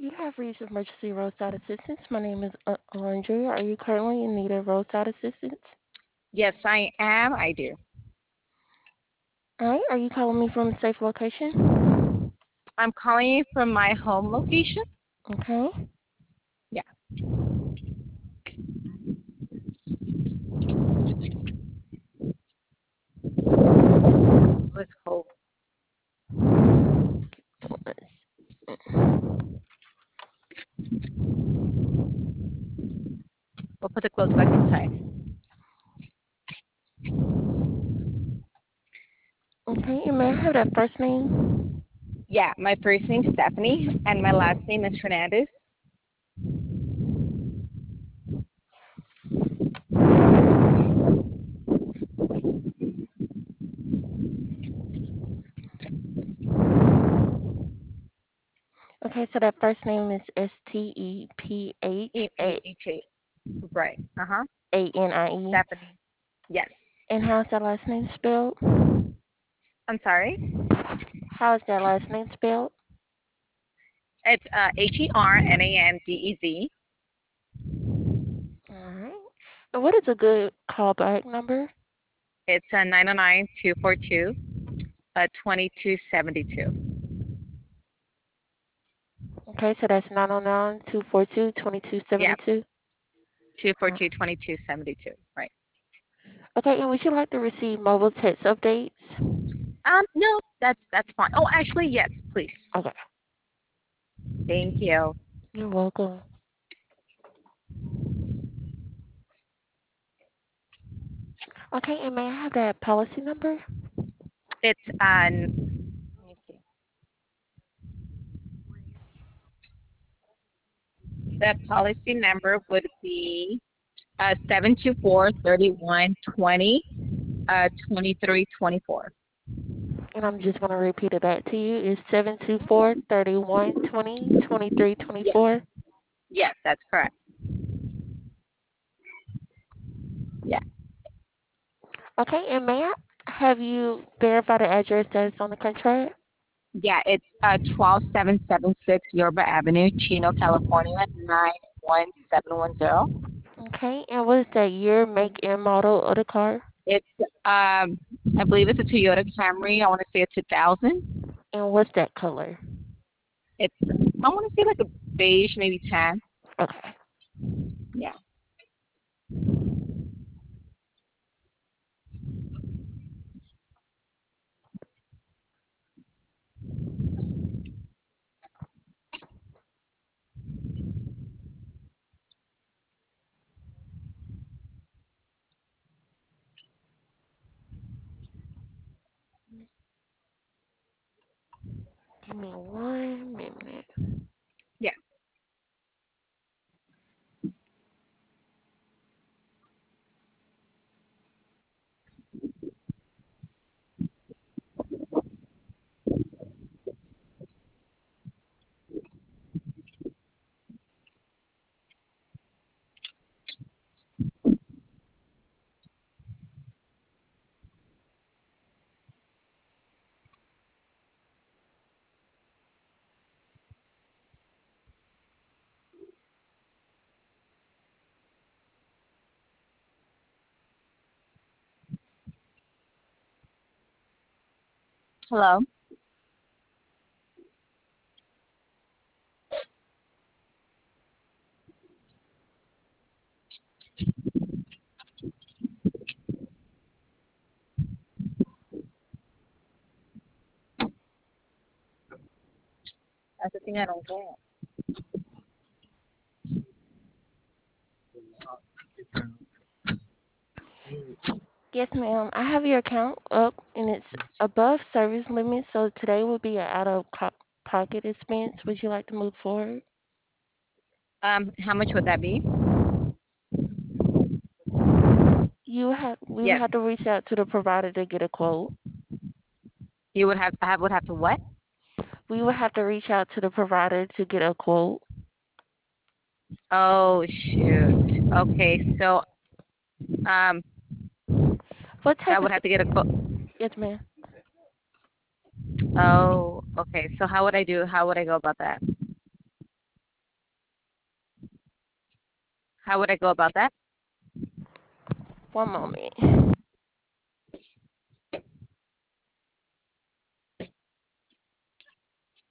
You have reached emergency roadside assistance. My name is Andrea. Are you currently in need of roadside assistance? Yes, I am. I do. All right. Are you calling me from a safe location? I'm calling you from my home location. Okay. Yeah, let's hope. We'll put the clothes back inside. Okay. And may I have that first name? Yeah, my first name's Stephanie and my last name is Hernandez. Okay. So that first name is Stephanieanie. E-H-A. Right. Uh-huh. Stephanie. Yes. And how's that last name spelled? I'm sorry. How is that last name spelled? It's Hernandez. All right. And what is a good callback number? It's 909-242 2272. Okay. So that's 909-242 Yep. 2272. 242 2272. Right. Okay. And would you like to receive mobile text updates? No, that's fine. Oh, actually, yes, please. Okay. Thank you. You're welcome. Okay, and may I have that policy number? It's let me see. The policy number would be 724-3120 2324. And I'm just going to repeat it back to you. It's 724-3120-2324. Yes, yes, that's correct. Yeah, Okay, and may I have you verify the address that is on the contract? yeah, it's 12776 Yorba Avenue, Chino, California 91710. Okay, and what is that year, make, and model of the car? It's I believe it's a Toyota Camry. I want to say a 2000. And what's that color? It's I want to say like a beige, maybe tan. Okay. Yeah. Give me 1 minute. Yeah. Hello. That's the thing I don't get. Yes, ma'am. I have your account up, and it's above service limit, so today will be an out-of-pocket expense. Would you like to move forward? How much would that be? We would Yes. have to reach out to the provider to get a quote. You would have I would have to what? We would have to reach out to the provider to get a quote. Oh shoot. Okay, so um What I type of would have to get a quote. yes, ma'am. Oh, okay. So how would I go about that? How would I go about that? One moment.